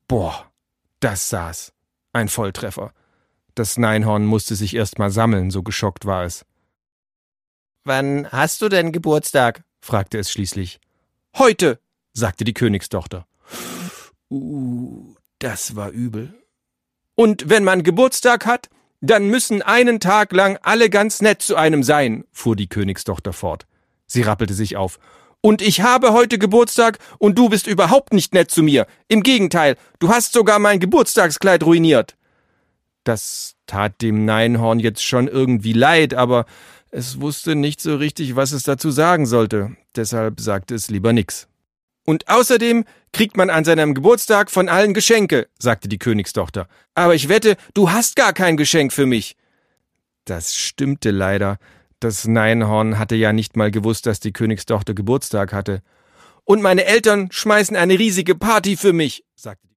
Boah, das saß. Ein Volltreffer. Das Neinhorn musste sich erst mal sammeln, so geschockt war es. »Wann hast du denn Geburtstag?« fragte es schließlich. »Heute«, sagte die Königstochter. Das war übel. »Und wenn man Geburtstag hat, dann müssen einen Tag lang alle ganz nett zu einem sein«, fuhr die Königstochter fort. Sie rappelte sich auf. »Und ich habe heute Geburtstag und du bist überhaupt nicht nett zu mir. Im Gegenteil, du hast sogar mein Geburtstagskleid ruiniert.« Das tat dem Neinhorn jetzt schon irgendwie leid, aber es wusste nicht so richtig, was es dazu sagen sollte. Deshalb sagte es lieber nix. »Und außerdem kriegt man an seinem Geburtstag von allen Geschenke«, sagte die Königstochter. »Aber ich wette, du hast gar kein Geschenk für mich.« Das stimmte leider. Das Neinhorn hatte ja nicht mal gewusst, dass die Königstochter Geburtstag hatte. »Und meine Eltern schmeißen eine riesige Party für mich«, sagte